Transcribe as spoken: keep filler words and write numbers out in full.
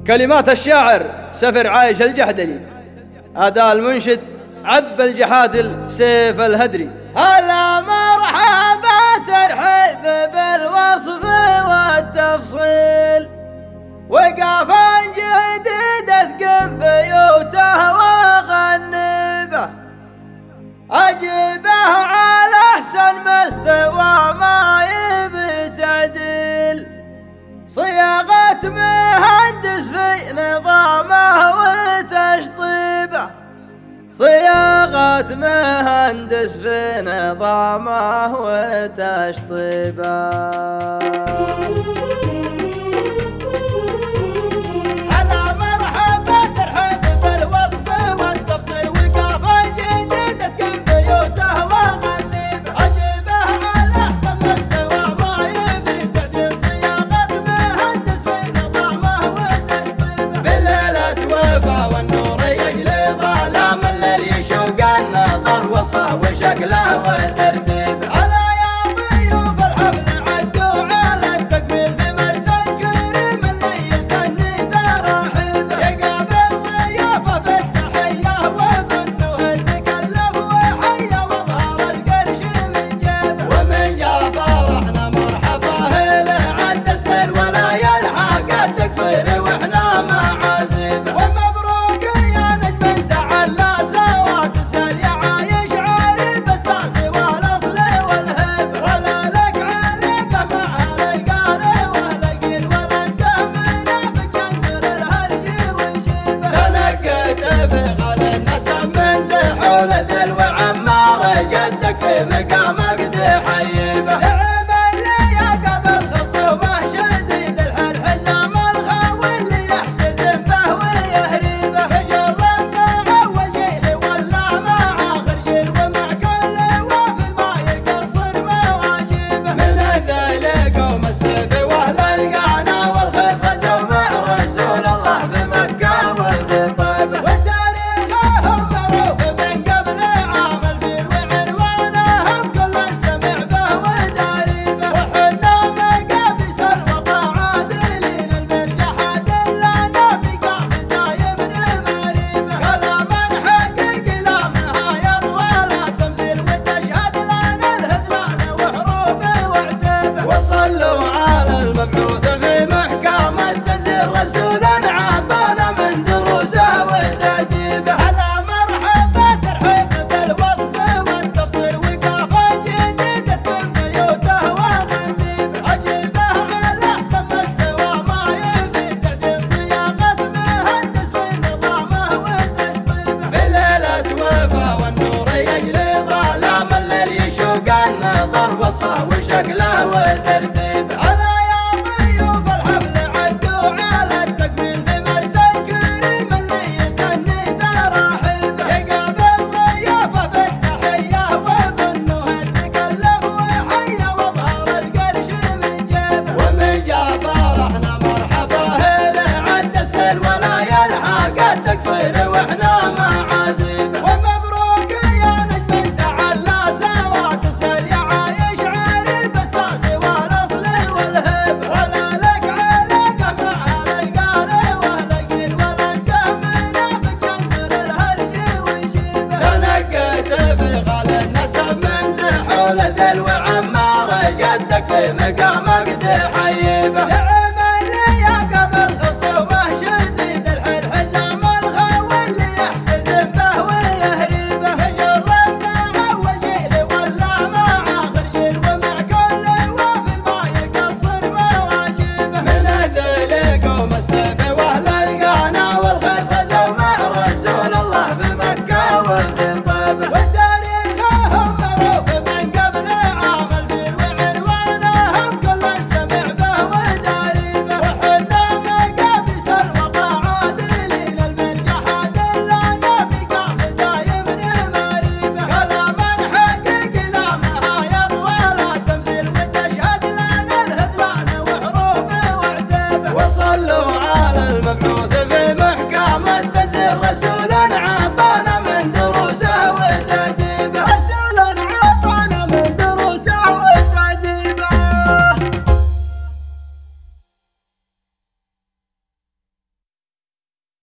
كلمات الشاعر سفر عايش الجحدلي، أداء المنشد عذب الجحادل سيف الهدري. هلا مرحبا ترحيب بالوصف والتفصيل، وقافا جديد اثقن بيوته وغنبه، اجيبه على احسن مستوى ما يبي تعديل، صياغة مهندس في نظامه وتشطيبه، صياغة مهندس في نظامه وتشطيبه. وصفه وشكله وترتيبه، على يا ضيوف الحفل عدوا على التكميل في مرسى الكريم اللي يثني تراحيبه، يقابل ضيوفه بالتحيه وبالنوه تكلف وحيه واظهر القرش من جيبه، ومن جا فرحنا مرحبا له عد السير ولا يلحق التقصير واحنا معازيبه، ومبروك يا نجم انت على سوا تسال يا ذل وعمار جدك في مقامك تحيبه، نعم اللي يقبل خصومه شديد الحل حزام الخاوي اللي يحتزم به ويهريبه، جربنا اول جيل ولا مع اخر جيل ومع كل وافي ما يقصر مواجيبه، من الذيل قوم السيف واهل القانا والخير غزوا مع رسول الله في مكه وفي طيبه، صلوا على المبعوث في محكم التنزيل رسولا عطانا من دروسه وتأديبه، على مرحبا ترحيب بالوصف والتفصيل وقافا جديد تكون بيوته وغنيبه، اجيبه على احسن مستوى ما يبي تعديل، صياغة مهندس في نظامه وتشطيبه، بليلة وفا والنور يجلي ظلام الليل يشوق النظر وصفه وشكله وترتيبه، على يا ضيوف الحفل عدوا على التكميل في مرسى الكريم اللي يثني تراحيبه، يقابل ضيوفه بالتحيه وبالنوه تكلف وحيه واظهر القرش من جيبه، ومن جا فرحنا مرحبا له عد السير ولا يلحق التقصير واحنا معازيبه، ومبروك يا نجم انت على سوا تسال يا عايش عارب الساس والاصل والهب، ولا لك علاقه مع القال واهل القيل ولا انت منافق ينقل الهرج ويجيبه، تنقيت في غال النسب من زحول ذل وعمار جدك في مقامك تحيبه، نعم اللي يقبل خصومه شديد الحل حزام الخاوي اللي يحتزم به ويهريبه، جربنا اول جيل ولا مع اخر جيل ومع كل وافي ما يقصر مواجيبه، من الذيل قوم السيف واهل القانا والخير غزوا مع رسول الله في مكه وفي طيبه، وتاريخهم معروف من قبل عام الفيل وعنوانهم كل سمع به وداريبه، وحنا مقابس الوطا عادلين المرجحات لنا في قاف دايم نماريبه، كلاما حقيقي لا مهايط ولا تمثيل وتشهد لنا الهذلان وحروفه وعتيبه، وصلوا على المبعوث في محكم التنزيل رسولا عطانا